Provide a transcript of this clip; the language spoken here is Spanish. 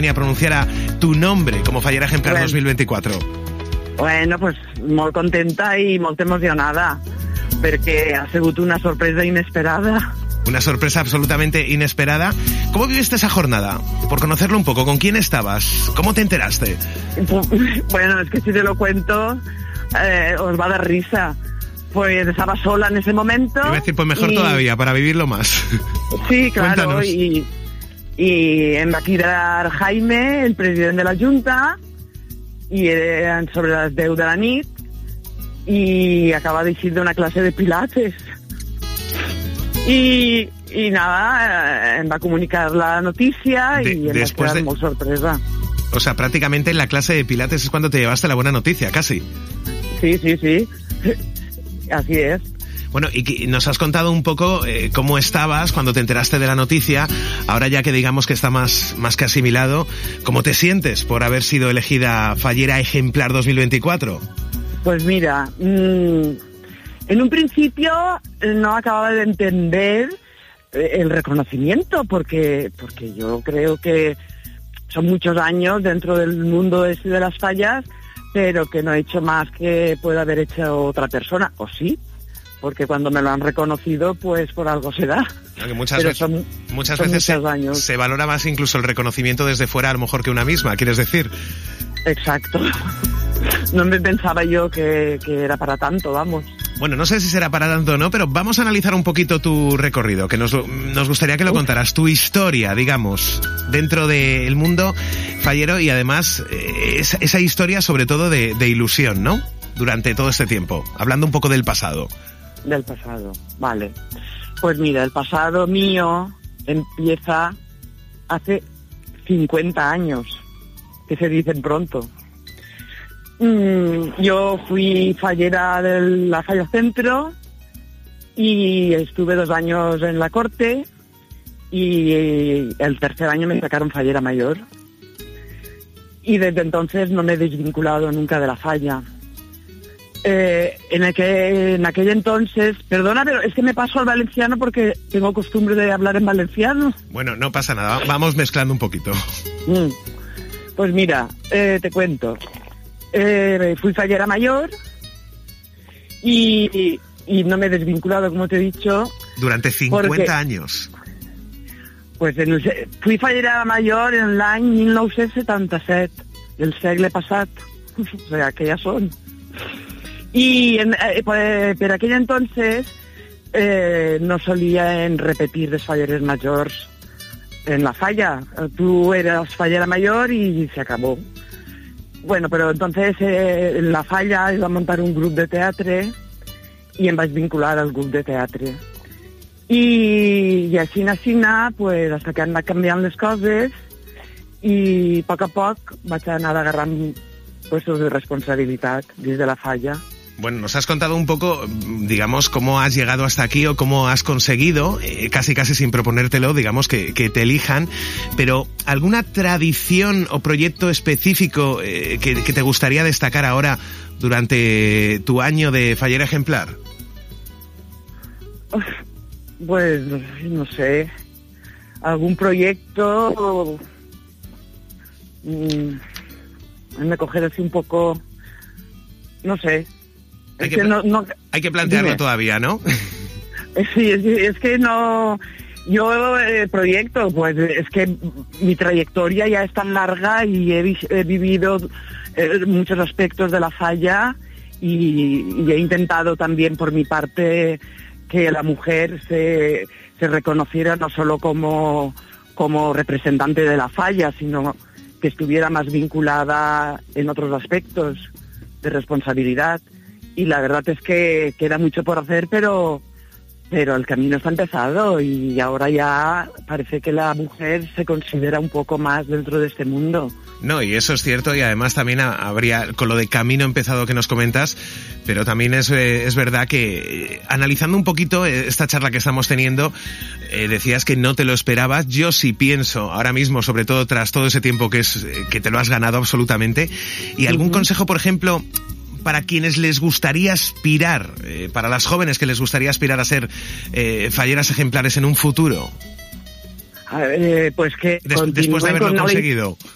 bien y a pronunciar tu nombre como Fallera Ejemplar 2024. Bueno, pues molt contenta i molt emocionada, perquè ha sigut una sorpresa inesperada. Una sorpresa absolutamente inesperada. ¿Cómo viviste esa jornada? Por conocerlo un poco, ¿con quién estabas? ¿Cómo te enteraste? Bueno, es que si te lo cuento, os va a dar risa. Pues estaba sola en ese momento. Iba a decir, pues mejor todavía, para vivirlo más. Sí, claro. Y em va cridar Jaime, el president de la Junta, i eren sobre les 10 de la nit, i acaba d'eixir d'una clase de pilates. Y nada, em va comunicar la noticia y em va quedar molt sorpresa. O sea, prácticamente en la clase de pilates es cuando te llevaste la buena noticia, casi. Sí. Así es. Bueno, y nos has contado un poco cómo estabas cuando te enteraste de la noticia. Ahora ya que digamos que está más que asimilado, ¿cómo te sientes por haber sido elegida Fallera Ejemplar 2024? Pues mira, en un principio no acababa de entender el reconocimiento, porque yo creo que son muchos años dentro del mundo de las fallas, pero que no he hecho más que puede haber hecho otra persona, o sí, porque cuando me lo han reconocido, pues por algo se da. Muchas veces se valora más incluso el reconocimiento desde fuera, a lo mejor, que una misma, ¿quieres decir? Exacto. No me pensaba yo que era para tanto, vamos. Bueno, no sé si será para tanto o no, pero vamos a analizar un poquito tu recorrido, que nos gustaría que lo contaras, tu historia, digamos, dentro del mundo fallero, y además esa historia sobre todo de ilusión, ¿no? Durante todo este tiempo, hablando un poco del pasado. Del pasado, vale. Pues mira, el pasado mío empieza hace 50 años, que se dicen pronto. Yo fui fallera de la Falla Centro y estuve 2 años en la corte, y el tercer año me sacaron fallera mayor, y desde entonces no me he desvinculado nunca de la falla. En aquel entonces, perdona, pero es que me paso al valenciano porque tengo costumbre de hablar en valenciano. Bueno, no pasa nada, vamos mezclando un poquito. Pues mira, te cuento. Fui fallera mayor y no me he desvinculado, como te he dicho. Durante 50 años. Pues fui fallera mayor en l'any 1977, del segle passat. O sea, que ya son. Y per aquell entonces no solían repetir les falleres mayors en la falla. Tú eras fallera mayor y se acabó. Bueno, pero entonces en la falla iba a montar un grup de teatre i em vaig vincular al grup de teatre. I així, pues, hasta que han anat canviant les coses, i a poc vaig anar agarrant puestos de responsabilitat des de la falla. Bueno, nos has contado un poco, digamos, cómo has llegado hasta aquí o cómo has conseguido, casi sin proponértelo, digamos, que te elijan, pero ¿alguna tradición o proyecto específico que te gustaría destacar ahora durante tu año de Fallera Ejemplar? Pues, no sé, algún proyecto, me coger así un poco, no sé. Hay que plantearlo. Dime. Todavía, ¿no? Sí, es que no... Yo, proyecto, pues es que mi trayectoria ya es tan larga y he vivido muchos aspectos de la falla y he intentado también por mi parte que la mujer se reconociera no solo como representante de la falla, sino que estuviera más vinculada en otros aspectos de responsabilidad. Y la verdad es que queda mucho por hacer, pero el camino está empezado y ahora ya parece que la mujer se considera un poco más dentro de este mundo. No, y eso es cierto, y además también habría, con lo de camino empezado que nos comentas, pero también es verdad que analizando un poquito esta charla que estamos teniendo, decías que no te lo esperabas. Yo sí pienso ahora mismo, sobre todo tras todo ese tiempo que te lo has ganado absolutamente. Y algún consejo, por ejemplo, para quienes les gustaría aspirar, para las jóvenes que les gustaría aspirar a ser falleras ejemplares en un futuro. Pues que después de haberlo conseguido.